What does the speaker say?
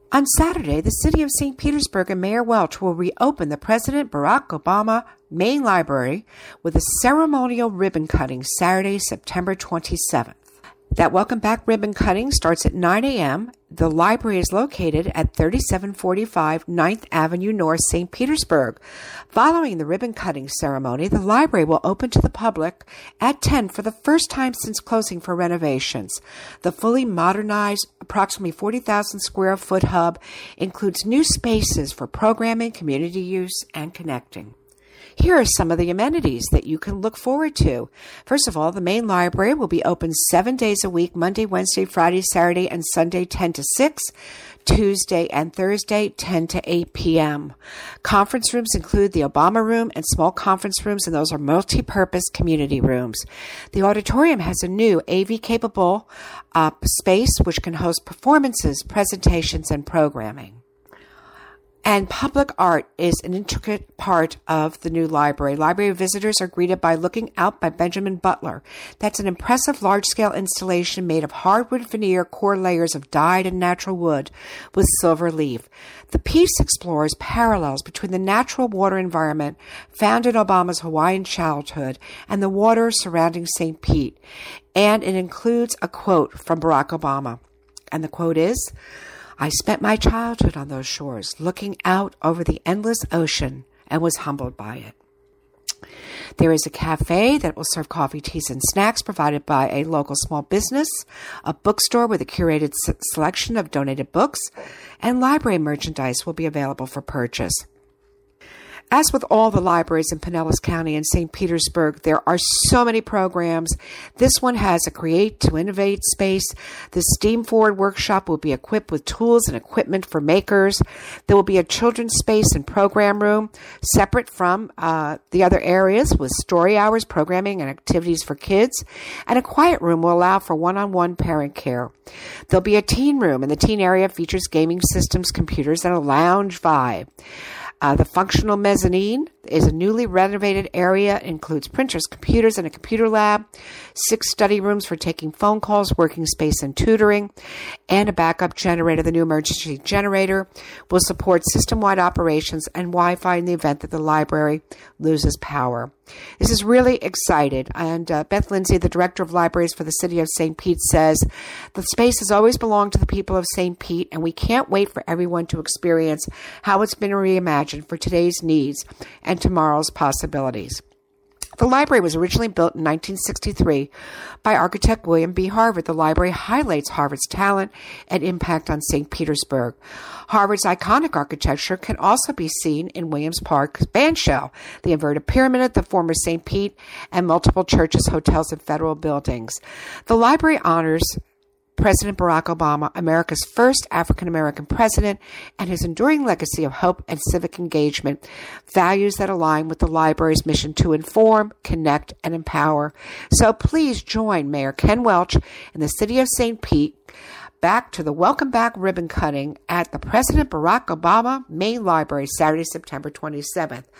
On Saturday, the City of St. Petersburg and Mayor Welch will reopen the President Barack Obama Main Library with a ceremonial ribbon cutting Saturday, September 27th. That welcome back ribbon cutting starts at 9 a.m. The library is located at 3745 9th Avenue North, St. Petersburg. Following the ribbon cutting ceremony, the library will open to the public at 10 for the first time since closing for renovations. The fully modernized, approximately 40,000 square foot hub includes new spaces for programming, community use, and connecting. Here are some of the amenities that you can look forward to. First of all, the main library will be open 7 days a week, Monday, Wednesday, Friday, Saturday, and Sunday, 10 to 6, Tuesday and Thursday, 10 to 8 p.m. Conference rooms include the Obama Room and small conference rooms, and those are multi-purpose community rooms. The auditorium has a new AV-capable space which can host performances, presentations, and programming. And public art is an intricate part of the new library. Library visitors are greeted by Looking Out by Benjamin Butler. That's an impressive large-scale installation made of hardwood veneer core layers of dyed and natural wood with silver leaf. The piece explores parallels between the natural water environment found in Obama's Hawaiian childhood and the water surrounding St. Pete. And it includes a quote from Barack Obama. And the quote is, "I spent my childhood on those shores, looking out over the endless ocean, and was humbled by it." There is a cafe that will serve coffee, teas, and snacks provided by a local small business, a bookstore with a curated selection of donated books, and library merchandise will be available for purchase. As with all the libraries in Pinellas County and St. Petersburg, there are so many programs. This one has a Create to Innovate space. The STEAM Forward workshop will be equipped with tools and equipment for makers. There will be a children's space and program room separate from the other areas with story hours, programming, and activities for kids. And a quiet room will allow for one-on-one parent care. There'll be a teen room, and the teen area features gaming systems, computers, and a lounge vibe. The functional mezzanine is a newly renovated area. It includes printers, computers, and a computer lab, 6 study rooms for taking phone calls, working space, and tutoring, and a backup generator. The new emergency generator will support system-wide operations and Wi-Fi in the event that the library loses power. This is really exciting. And Beth Lindsay, the director of libraries for the city of St. Pete, says, "The space has always belonged to the people of St. Pete, and we can't wait for everyone to experience how it's been reimagined for today's needs and tomorrow's possibilities." The library was originally built in 1963 by architect William B. Harvard. The library highlights Harvard's talent and impact on St. Petersburg. Harvard's iconic architecture can also be seen in Williams Park's bandshell, the inverted pyramid at the former St. Pete, and multiple churches, hotels, and federal buildings. The library honors President Barack Obama, America's first African-American president, and his enduring legacy of hope and civic engagement, values that align with the library's mission to inform, connect, and empower. So please join Mayor Ken Welch in the city of St. Pete back to the welcome back ribbon cutting at the President Barack Obama Main Library, Saturday, September 27th.